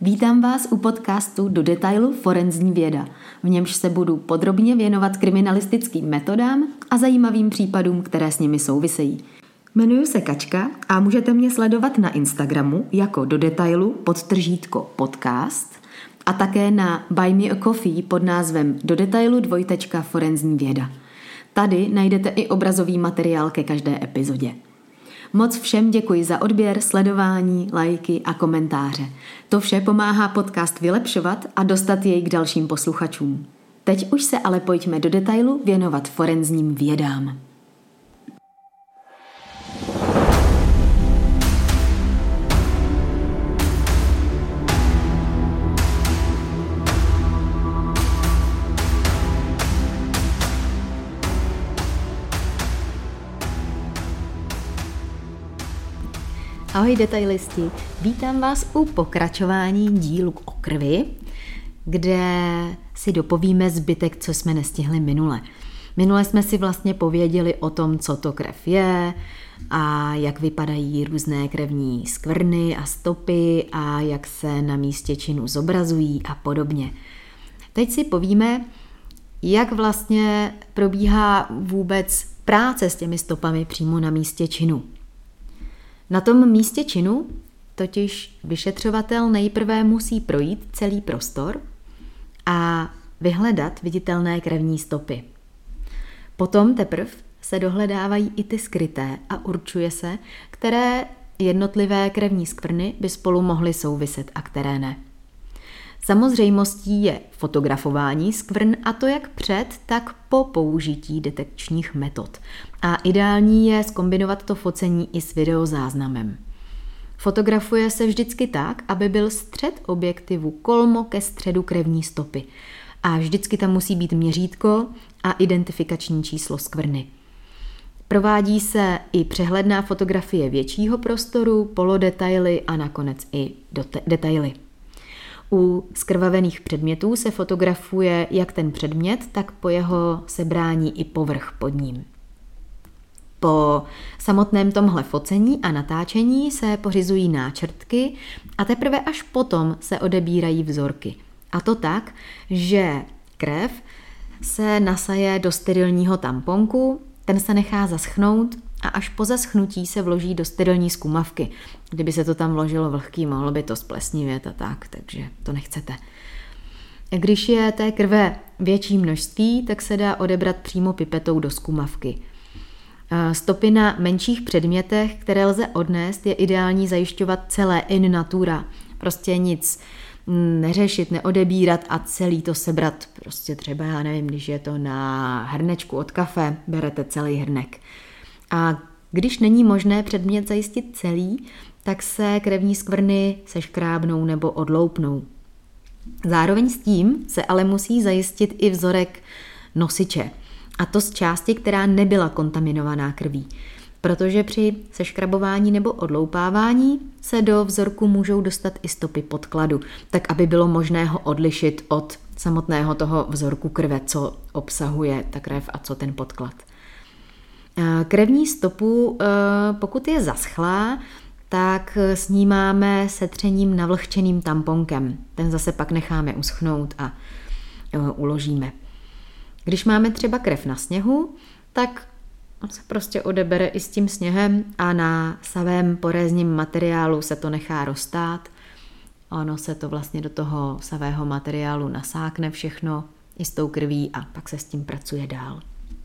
Vítám vás u podcastu Do detailu forenzní věda, v němž se budu podrobně věnovat kriminalistickým metodám a zajímavým případům, které s nimi souvisejí. Jmenuji se Kačka a můžete mě sledovat na Instagramu jako Do detailu _podcast a také na Buy Me a Coffee pod názvem Do detailu forenzní věda. Tady najdete i obrazový materiál ke každé epizodě. Moc všem děkuji za odběr, sledování, lajky a komentáře. To vše pomáhá podcast vylepšovat a dostat jej k dalším posluchačům. Teď už se ale pojďme do detailu věnovat forenzním vědám. Ahoj detailisti, vítám vás u pokračování dílu o krvi, kde si dopovíme zbytek, co jsme nestihli minule. Minule jsme si vlastně pověděli o tom, co to krev je a jak vypadají různé krevní skvrny a stopy a jak se na místě činu zobrazují a podobně. Teď si povíme, jak vlastně probíhá vůbec práce s těmi stopami přímo na místě činu. Na tom místě činu totiž vyšetřovatel nejprve musí projít celý prostor a vyhledat viditelné krevní stopy. Potom teprve se dohledávají i ty skryté a určuje se, které jednotlivé krevní skvrny by spolu mohly souviset a které ne. Samozřejmostí je fotografování skvrn, a to jak před, tak po použití detekčních metod. A ideální je zkombinovat to focení i s videozáznamem. Fotografuje se vždycky tak, aby byl střed objektivu kolmo ke středu krevní stopy. A vždycky tam musí být měřítko a identifikační číslo skvrny. Provádí se i přehledná fotografie většího prostoru, polodetaily a nakonec i detaily. U zkrvavených předmětů se fotografuje jak ten předmět, tak po jeho sebrání i povrch pod ním. Po samotném tomhle focení a natáčení se pořizují náčrtky a teprve až potom se odebírají vzorky. A to tak, že krev se nasaje do sterilního tamponku, ten se nechá zaschnout a až po zaschnutí se vloží do sterilní zkumavky. Kdyby se to tam vložilo vlhký, mohlo by to splesnivět a tak, takže to nechcete. Když je té krve větší množství, tak se dá odebrat přímo pipetou do zkumavky. Stopy na menších předmětech, které lze odnést, je ideální zajišťovat celé in natura. Prostě nic neřešit, neodebírat a celý to sebrat. Prostě třeba, já nevím, když je to na hrnečku od kafe, berete celý hrnek. A když není možné předmět zajistit celý, tak se krevní skvrny seškrábnou nebo odloupnou. Zároveň s tím se ale musí zajistit i vzorek nosiče. A to z části, která nebyla kontaminovaná krví. Protože při seškrabování nebo odloupávání se do vzorku můžou dostat i stopy podkladu, tak aby bylo možné ho odlišit od samotného toho vzorku krve, co obsahuje ta krev a co ten podklad. Krevní stopu, pokud je zaschlá, tak snímáme setřením navlhčeným tamponkem. Ten zase pak necháme uschnout a uložíme. Když máme třeba krev na sněhu, tak se prostě odebere i s tím sněhem a na savém porézním materiálu se to nechá roztát. Ono se to vlastně do toho savého materiálu nasákne všechno i s tou krví a pak se s tím pracuje dál.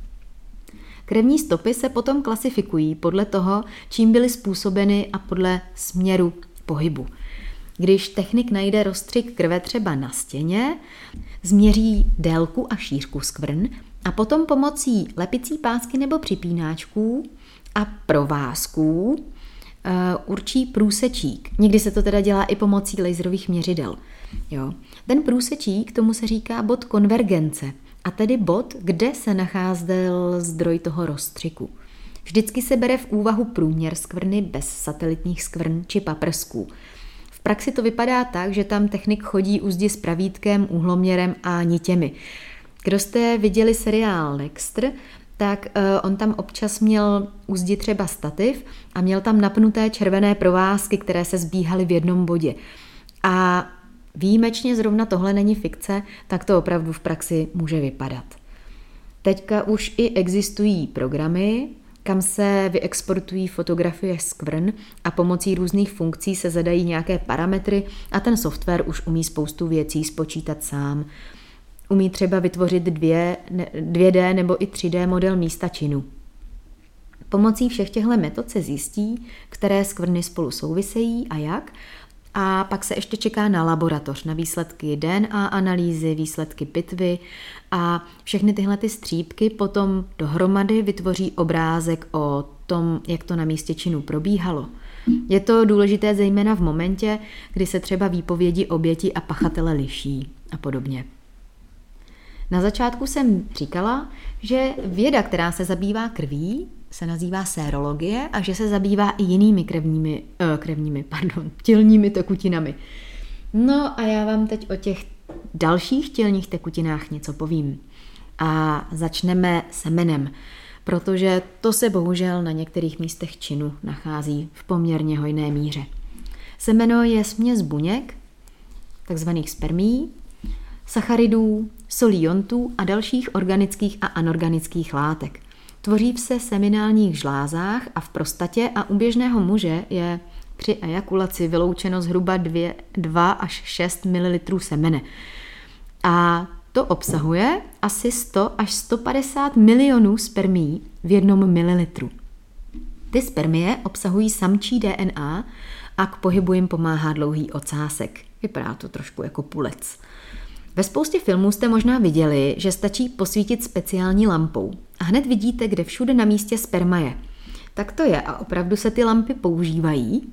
Krevní stopy se potom klasifikují podle toho, čím byly způsobeny a podle směru pohybu. Když technik najde rozstřik krve třeba na stěně, změří délku a šířku skvrn a potom pomocí lepicí pásky nebo připínáčků a provázků určí průsečík. Někdy se to teda dělá i pomocí laserových měřidel. Jo. Ten průsečík, tomu se říká bod konvergence, a tedy bod, kde se nacházel zdroj toho rozstřiku. Vždycky se bere v úvahu průměr skvrny bez satelitních skvrn či paprsků. V praxi to vypadá tak, že tam technik chodí u zdi s pravítkem, úhloměrem a nitěmi. Kdo jste viděli seriál Dexter, tak on tam občas měl u zdi třeba stativ a měl tam napnuté červené provázky, které se zbíhaly v jednom bodě. A výjimečně zrovna tohle není fikce, tak to opravdu v praxi může vypadat. Teďka už i existují programy, kam se vyexportují fotografie skvrn a pomocí různých funkcí se zadají nějaké parametry a ten software už umí spoustu věcí spočítat sám. Umí třeba vytvořit 2D nebo i 3D model místa činu. Pomocí všech těchto metod se zjistí, které skvrny spolu souvisejí a jak, a pak se ještě čeká na laboratoř, na výsledky DNA analýzy, výsledky pitvy a všechny tyhle ty střípky potom dohromady vytvoří obrázek o tom, jak to na místě činu probíhalo. Je to důležité zejména v momentě, kdy se třeba výpovědi oběti a pachatele liší a podobně. Na začátku jsem říkala, že věda, která se zabývá krví, se nazývá sérologie a že se zabývá i jinými tělními tekutinami. No a já vám teď o těch dalších tělních tekutinách něco povím. A začneme semenem, protože to se bohužel na některých místech činu nachází v poměrně hojné míře. Semeno je směs buněk, takzvaných spermií, sacharidů, solí iontů a dalších organických a anorganických látek. Tvoří se seminálních žlázách a v prostatě a u běžného muže je při ejakulaci vyloučeno zhruba 2 až 6 ml semene. A to obsahuje asi 100 až 150 milionů spermií v 1 mililitru. Ty spermie obsahují samčí DNA a k pohybu jim pomáhá dlouhý ocásek. Vypadá to trošku jako pulec. Ve spoustě filmů jste možná viděli, že stačí posvítit speciální lampou a hned vidíte, kde všude na místě sperma je. Tak to je a opravdu se ty lampy používají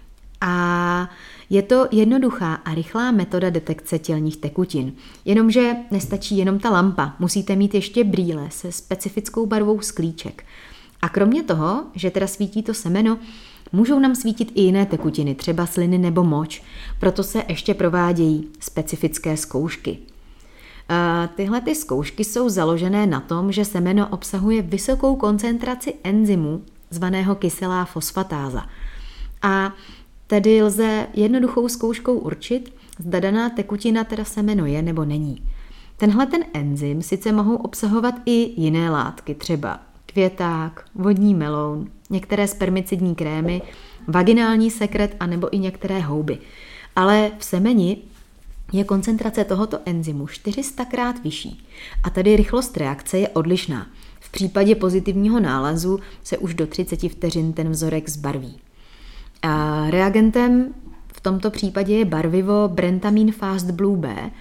a je to jednoduchá a rychlá metoda detekce tělních tekutin. Jenomže nestačí jenom ta lampa, musíte mít ještě brýle se specifickou barvou sklíček. A kromě toho, že teda svítí to semeno, můžou nám svítit i jiné tekutiny, třeba sliny nebo moč, proto se ještě provádějí specifické zkoušky. Tyhle ty zkoušky jsou založené na tom, že semeno obsahuje vysokou koncentraci enzymu, zvaného kyselá fosfatáza. A tedy lze jednoduchou zkouškou určit, zda daná tekutina teda semeno je nebo není. Tenhle ten enzym sice mohou obsahovat i jiné látky, třeba květák, vodní meloun, některé spermicidní krémy, vaginální sekret a nebo i některé houby. Ale v semeni je koncentrace tohoto enzymu 400krát vyšší a tady rychlost reakce je odlišná. V případě pozitivního nálezu se už do 30 vteřin ten vzorek zbarví. A reagentem v tomto případě je barvivo Brentamin Fast Blue B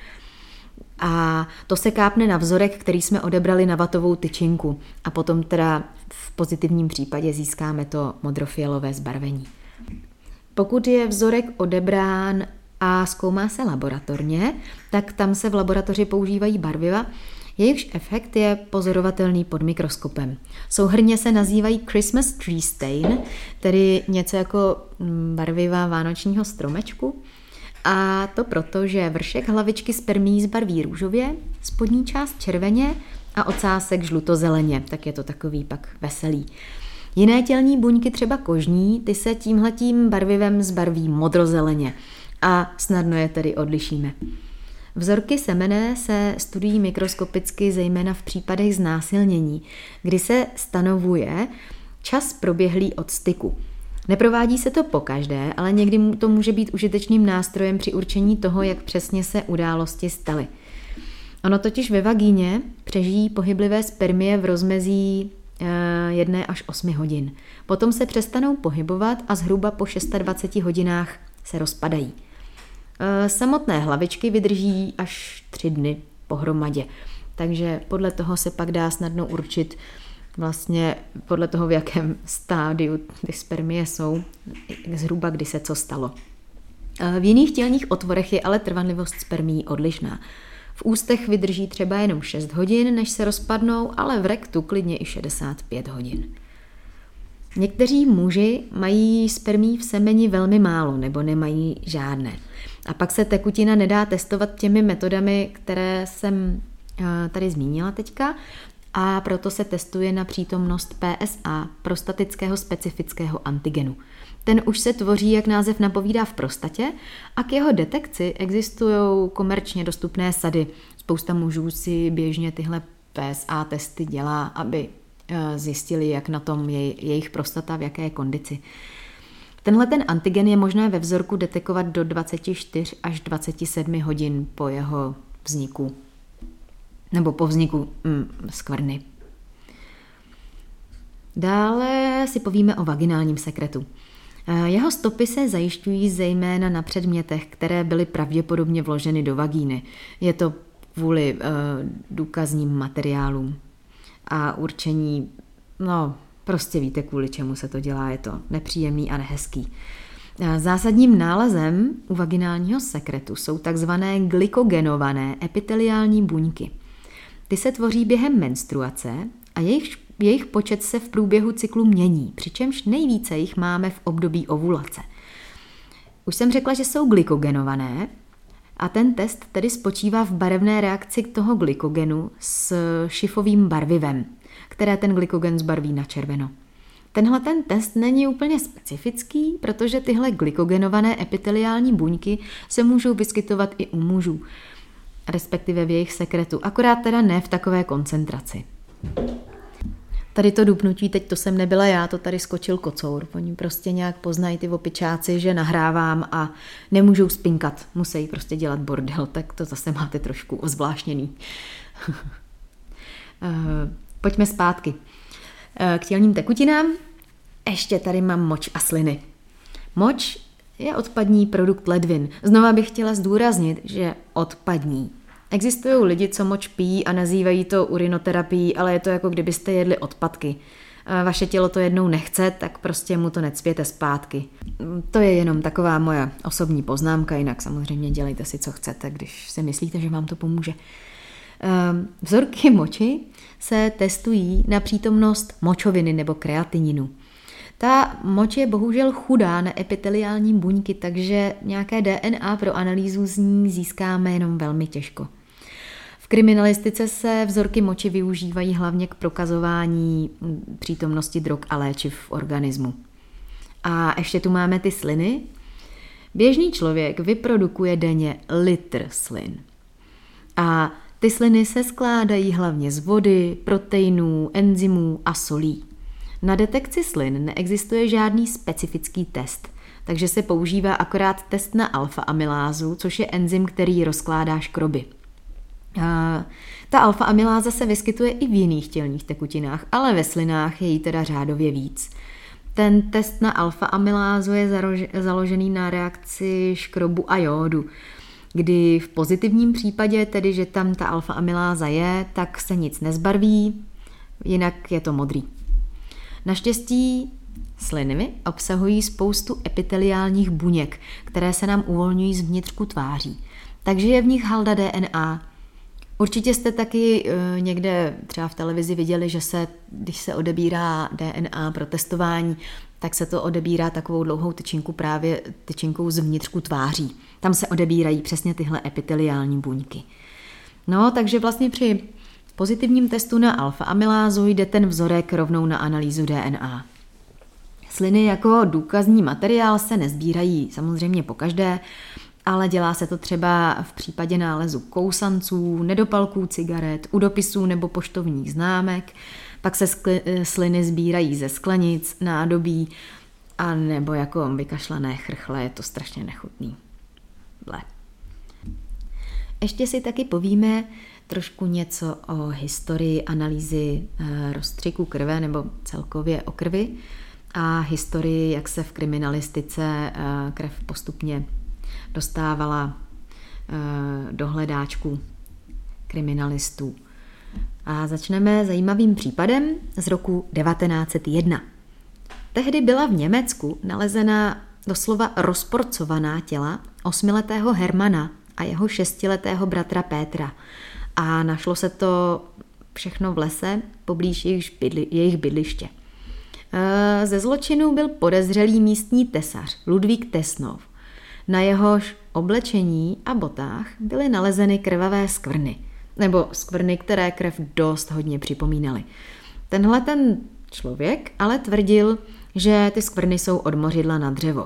a to se kápne na vzorek, který jsme odebrali na vatovou tyčinku a potom teda v pozitivním případě získáme to modrofialové zbarvení. Pokud je vzorek odebrán a zkoumá se laboratorně, tak tam se v laboratoři používají barviva, jejichž efekt je pozorovatelný pod mikroskopem. Souhrnně se nazývají Christmas tree stain, tedy něco jako barviva vánočního stromečku. A to proto, že vršek hlavičky spermií zbarví růžově, spodní část červeně a ocásek žlutozeleně, tak je to takový pak veselý. Jiné tělní buňky, třeba kožní, ty se tímhletím barvivem zbarví modrozeleně a snadno je tedy odlišíme. Vzorky semene se studují mikroskopicky zejména v případech znásilnění, kdy se stanovuje čas proběhlý od styku. Neprovádí se to pokaždé, ale někdy to může být užitečným nástrojem při určení toho, jak přesně se události staly. Ono totiž ve vagíně přežijí pohyblivé spermie v rozmezí 1 až 8 hodin. Potom se přestanou pohybovat a zhruba po 26 hodinách se rozpadají. Samotné hlavičky vydrží až 3 dny pohromadě, takže podle toho se pak dá snadno určit, vlastně podle toho, v jakém stádiu ty spermie jsou, zhruba kdy se co stalo. V jiných tělních otvorech je ale trvanlivost spermií odlišná. V ústech vydrží třeba jenom 6 hodin, než se rozpadnou, ale v rektu klidně i 65 hodin. Někteří muži mají spermií v semeni velmi málo nebo nemají žádné. A pak se tekutina nedá testovat těmi metodami, které jsem tady zmínila teďka, a proto se testuje na přítomnost PSA, prostatického specifického antigenu. Ten už se tvoří, jak název napovídá, v prostatě a k jeho detekci existují komerčně dostupné sady. Spousta mužů si běžně tyhle PSA testy dělá, aby zjistili, jak na tom je jejich prostata, v jaké je kondici. Tenhle ten antigen je možné ve vzorku detekovat do 24 až 27 hodin po jeho vzniku, nebo po vzniku skvrny. Dále si povíme o vaginálním sekretu. Jeho stopy se zajišťují zejména na předmětech, které byly pravděpodobně vloženy do vagíny. Je to kvůli důkazním materiálům a určení, prostě víte, kvůli čemu se to dělá, je to nepříjemný a nehezký. Zásadním nálezem u vaginálního sekretu jsou takzvané glykogenované epiteliální buňky. Ty se tvoří během menstruace a jejich počet se v průběhu cyklu mění, přičemž nejvíce jich máme v období ovulace. Už jsem řekla, že jsou glykogenované a ten test tedy spočívá v barevné reakci toho glykogenu s šifovým barvivem, které ten glykogen zbarví na červeno. Tenhle ten test není úplně specifický, protože tyhle glykogenované epiteliální buňky se můžou vyskytovat i u mužů, respektive v jejich sekretu, akorát teda ne v takové koncentraci. Tady to dupnutí, teď to jsem nebyla já, to tady skočil kocour. Oni prostě nějak poznají ty opičáci, že nahrávám a nemůžou spinkat, musí prostě dělat bordel, tak to zase máte trošku ozvláštněný. Pojďme zpátky k tělním tekutinám. Ještě tady mám moč a sliny. Moč je odpadní produkt ledvin. Znova bych chtěla zdůraznit, že odpadní. Existují lidi, co moč pijí a nazývají to urinoterapií, ale je to jako kdybyste jedli odpadky. Vaše tělo to jednou nechce, tak prostě mu to necpěte zpátky. To je jenom taková moje osobní poznámka, jinak samozřejmě dělejte si, co chcete, když si myslíte, že vám to pomůže. Vzorky moči se testují na přítomnost močoviny nebo kreatininu. Ta moč je bohužel chudá na epiteliální buňky, takže nějaké DNA pro analýzu z ní získáme jenom velmi těžko. V kriminalistice se vzorky moči využívají hlavně k prokazování přítomnosti drog a léčiv v organismu. A ještě tu máme ty sliny. Běžný člověk vyprodukuje denně litr slin. A ty sliny se skládají hlavně z vody, proteinů, enzymů a solí. Na detekci slin neexistuje žádný specifický test, takže se používá akorát test na alfa-amylázu, což je enzym, který rozkládá škroby. Ta alfa-amyláza se vyskytuje i v jiných tělních tekutinách, ale ve slinách je jí teda řádově víc. Ten test na alfa-amylázu je založený na reakci škrobu a jódu, kdy v pozitivním případě, tedy že tam ta alfa-amyláza je, tak se nic nezbarví, jinak je to modrý. Naštěstí sliny obsahují spoustu epiteliálních buněk, které se nám uvolňují z vnitřku tváří, takže je v nich halda DNA. Určitě jste taky někde třeba v televizi viděli, že když se odebírá DNA pro testování, tak se to odebírá takovou dlouhou tyčinku, právě tyčinkou z vnitřku tváří. Tam se odebírají přesně tyhle epiteliální buňky. No, takže vlastně při pozitivním testu na alfa-amylázu jde ten vzorek rovnou na analýzu DNA. Sliny jako důkazní materiál se nezbírají samozřejmě pokaždé, ale dělá se to třeba v případě nálezu kousanců, nedopalků cigaret, u dopisů nebo poštovních známek, pak se sliny sbírají ze sklenic, nádobí a nebo jako vykašlané chrchle, je to strašně nechutný. Ble. Ještě si taky povíme trošku něco o historii analýzy rozstřiku krve nebo celkově o krvi a historii, jak se v kriminalistice krev postupně dostávala do hledáčku kriminalistů. A začneme zajímavým případem z roku 1901. Tehdy byla v Německu nalezena doslova rozporcovaná těla 8letého Hermana a jeho 6letého bratra Pétra. A našlo se to všechno v lese poblíž jejich bydliště. Ze zločinu byl podezřelý místní tesař Ludvík Tesnov. Na jehož oblečení a botách byly nalezeny krvavé skvrny, nebo skvrny, které krev dost hodně připomínaly. Tenhle ten člověk ale tvrdil, že ty skvrny jsou od mořidla na dřevo.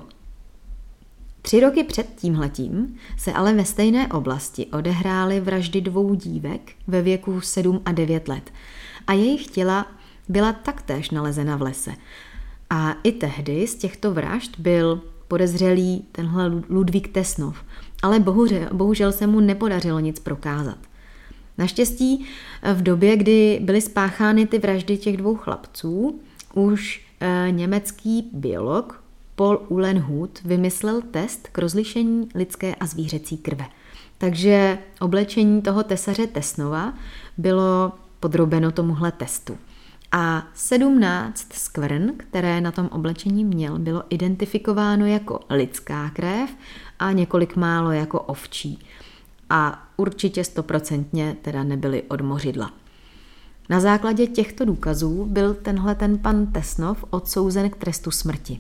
3 roky před tímhletím se ale ve stejné oblasti odehrály vraždy 2 dívek ve věku 7 a 9 let a jejich těla byla taktéž nalezena v lese. A i tehdy z těchto vražd byl podezřelý tenhle Ludvík Tesnov, ale bohužel se mu nepodařilo nic prokázat. Naštěstí v době, kdy byly spáchány ty vraždy těch 2 chlapců, už německý biolog Paul Uhlenhuth vymyslel test k rozlišení lidské a zvířecí krve. Takže oblečení toho tesaře Tesnova bylo podrobeno tomuhle testu. A 17 skvrn, které na tom oblečení měl, bylo identifikováno jako lidská krev a několik málo jako ovčí. A určitě 100% teda nebyly od mořidla. Na základě těchto důkazů byl ten pan Tesnov odsouzen k trestu smrti.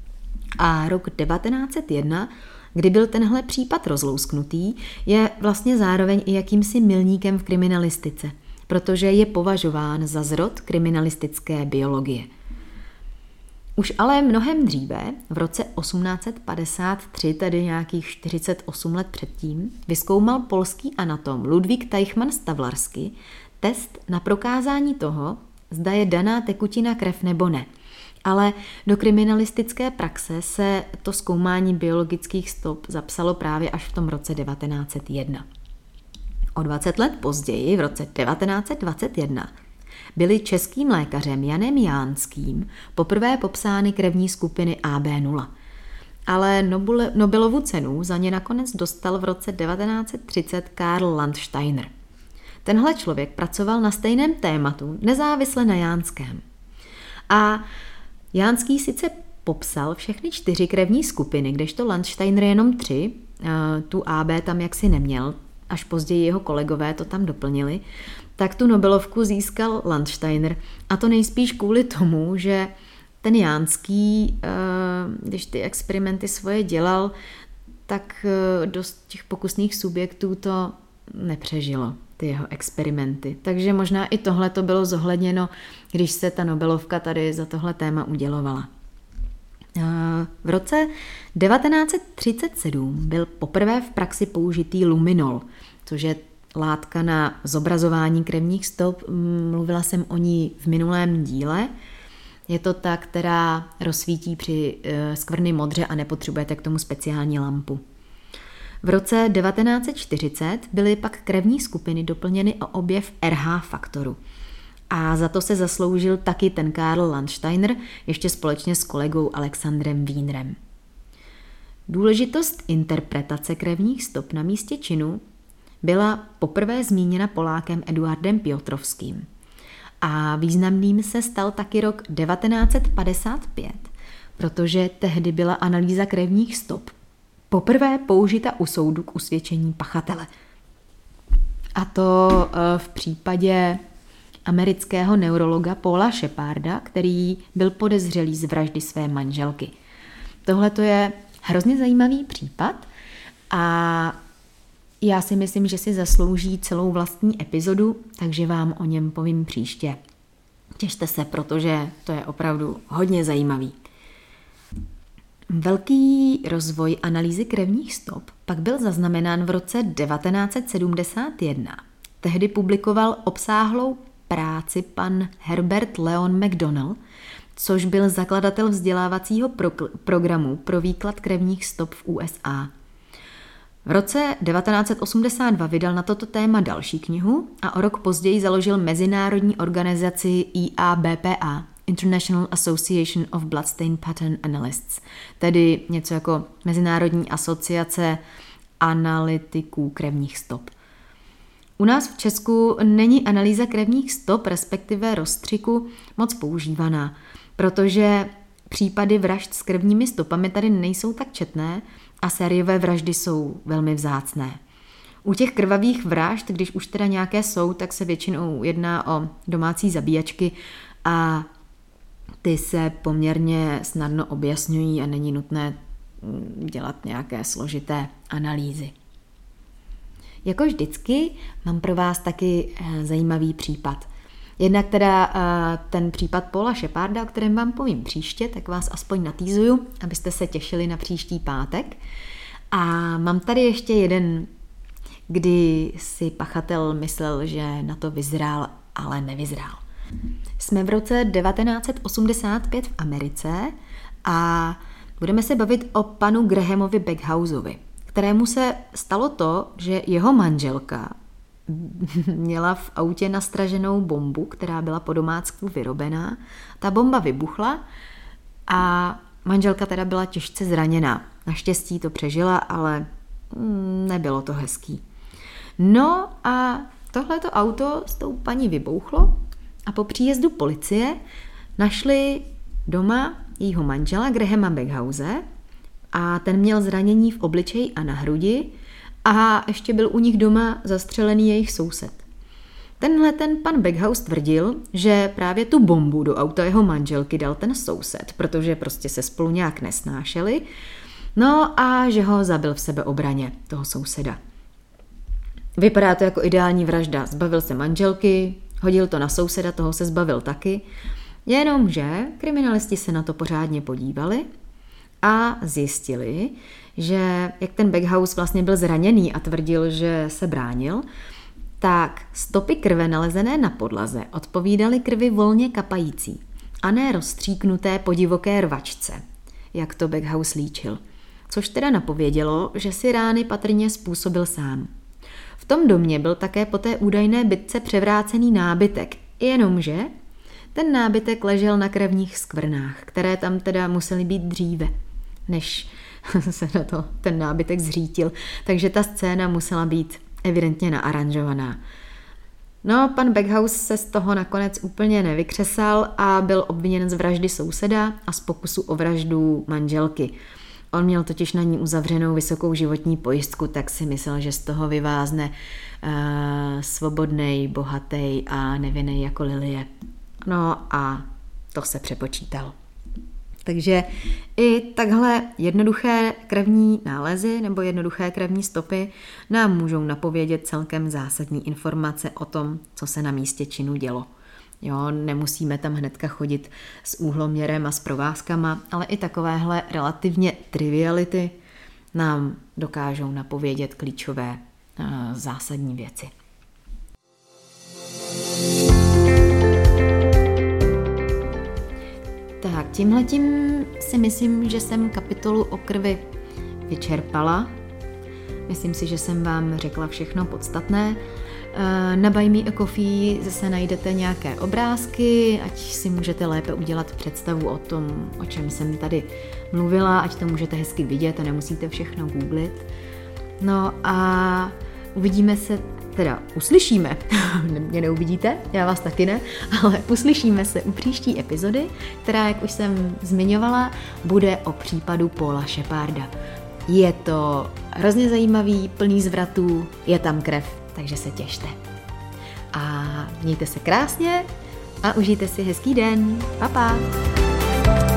A rok 1901, kdy byl tenhle případ rozlousknutý, je vlastně zároveň i jakýmsi milníkem v kriminalistice, protože je považován za zrod kriminalistické biologie. Už ale mnohem dříve, v roce 1853, tedy nějakých 48 let předtím, vyzkoumal polský anatom Ludvík Teichmann-Stavlarsky test na prokázání toho, zda je daná tekutina krev nebo ne. Ale do kriminalistické praxe se to zkoumání biologických stop zapsalo právě až v tom roce 1901. O 20 let později, v roce 1921, byly českým lékařem Janem Jánským poprvé popsány krevní skupiny AB0. Ale Nobelovu cenu za ně nakonec dostal v roce 1930 Karl Landsteiner. Tenhle člověk pracoval na stejném tématu, nezávisle na Jánském. A Jánský sice popsal všechny 4 krevní skupiny, kdežto Landsteiner jenom 3, tu AB tam jaksi neměl, až později jeho kolegové to tam doplnili, tak tu Nobelovku získal Landsteiner a to nejspíš kvůli tomu, že ten Jánský, když ty experimenty svoje dělal, tak dost těch pokusných subjektů to nepřežilo, ty jeho experimenty. Takže možná i tohle to bylo zohledněno, když se ta Nobelovka tady za tohle téma udělovala. V roce 1937 byl poprvé v praxi použitý luminol, což je látka na zobrazování krevních stop. Mluvila jsem o ní v minulém díle. Je to ta, která rozsvítí při skvrny modře a nepotřebujete k tomu speciální lampu. V roce 1940 byly pak krevní skupiny doplněny o objev RH faktoru. A za to se zasloužil taky ten Karl Landsteiner, ještě společně s kolegou Alexandrem Wienerem. Důležitost interpretace krevních stop na místě činu byla poprvé zmíněna Polákem Eduardem Piotrovským. A významným se stal taky rok 1955, protože tehdy byla analýza krevních stop poprvé použita u soudu k usvědčení pachatele. A to v případě amerického neurologa Paula Sheparda, který byl podezřelý z vraždy své manželky. Tohle to je hrozně zajímavý případ a já si myslím, že si zaslouží celou vlastní epizodu, takže vám o něm povím příště. Těšte se, protože to je opravdu hodně zajímavý. Velký rozvoj analýzy krevních stop pak byl zaznamenán v roce 1971. Tehdy publikoval obsáhlou práci pan Herbert Leon McDonnell, což byl zakladatel vzdělávacího programu pro výklad krevních stop v USA. V roce 1982 vydal na toto téma další knihu a o rok později založil mezinárodní organizaci IABPA, International Association of Bloodstain Pattern Analysts, tedy něco jako Mezinárodní asociace analytiků krevních stop. U nás v Česku není analýza krevních stop, respektive rozstřiku, moc používaná, protože případy vražd s krevními stopami tady nejsou tak četné a sériové vraždy jsou velmi vzácné. U těch krvavých vražd, když už teda nějaké jsou, tak se většinou jedná o domácí zabíjačky a ty se poměrně snadno objasňují a není nutné dělat nějaké složité analýzy. Jako vždycky mám pro vás taky zajímavý případ. Jednak teda ten případ Paula Sheparda, o kterém vám povím příště, tak vás aspoň natýzuju, abyste se těšili na příští pátek. A mám tady ještě jeden, kdy si pachatel myslel, že na to vyzrál, ale nevyzrál. Jsme v roce 1985 v Americe a budeme se bavit o panu Grahamovi Beckhousovi, kterému se stalo to, že jeho manželka měla v autě nastraženou bombu, která byla po domácku vyrobená. Ta bomba vybuchla a manželka teda byla těžce zraněná. Naštěstí to přežila, ale nebylo to hezký. No a tohleto auto s tou paní vybouchlo a po příjezdu policie našli doma jejího manžela Grahama Beckhouse a ten měl zranění v obličeji a na hrudi a ještě byl u nich doma zastřelený jejich soused. Ten pan Beckhouse tvrdil, že právě tu bombu do auta jeho manželky dal ten soused, protože prostě se spolu nějak nesnášeli, no a že ho zabil v sebeobraně, toho souseda. Vypadá to jako ideální vražda. Zbavil se manželky, hodil to na souseda, toho se zbavil taky, jenomže kriminalisti se na to pořádně podívali a zjistili, že jak ten Beckhouse vlastně byl zraněný a tvrdil, že se bránil, tak stopy krve nalezené na podlaze odpovídaly krvi volně kapající a ne rozstříknuté po divoké rvačce, jak to Beckhouse líčil, což teda napovědělo, že si rány patrně způsobil sám. V tom domě byl také po té údajné bitce převrácený nábytek, jenomže ten nábytek ležel na krevních skvrnách, které tam teda musely být dříve, než se na to ten nábytek zřítil, takže ta scéna musela být evidentně naaranžovaná. No, pan Beckhouse se z toho nakonec úplně nevykřesal a byl obviněn z vraždy souseda a z pokusu o vraždu manželky. On měl totiž na ní uzavřenou vysokou životní pojistku, tak si myslel, že z toho vyvázne svobodnej, bohatý a nevinnej jako lilie. No a to se přepočítal. Takže i takhle jednoduché krevní nálezy nebo jednoduché krevní stopy nám můžou napovědět celkem zásadní informace o tom, co se na místě činu dělo. Jo, nemusíme tam hnedka chodit s úhloměrem a s provázkama, ale i takovéhle relativně triviality nám dokážou napovědět klíčové zásadní věci. Tak, tímhletím si myslím, že jsem kapitolu o krvi vyčerpala. Myslím si, že jsem vám řekla všechno podstatné. Na Buy Me a Coffee zase najdete nějaké obrázky, ať si můžete lépe udělat představu o tom, o čem jsem tady mluvila, ať to můžete hezky vidět a nemusíte všechno googlit. No a uslyšíme, mě neuvidíte, já vás taky ne, ale uslyšíme se u příští epizody, která, jak už jsem zmiňovala, bude o případu Paula Sheparda. Je to hrozně zajímavý, plný zvratů, je tam krev, takže se těšte. A mějte se krásně a užijte si hezký den. Pa, pa.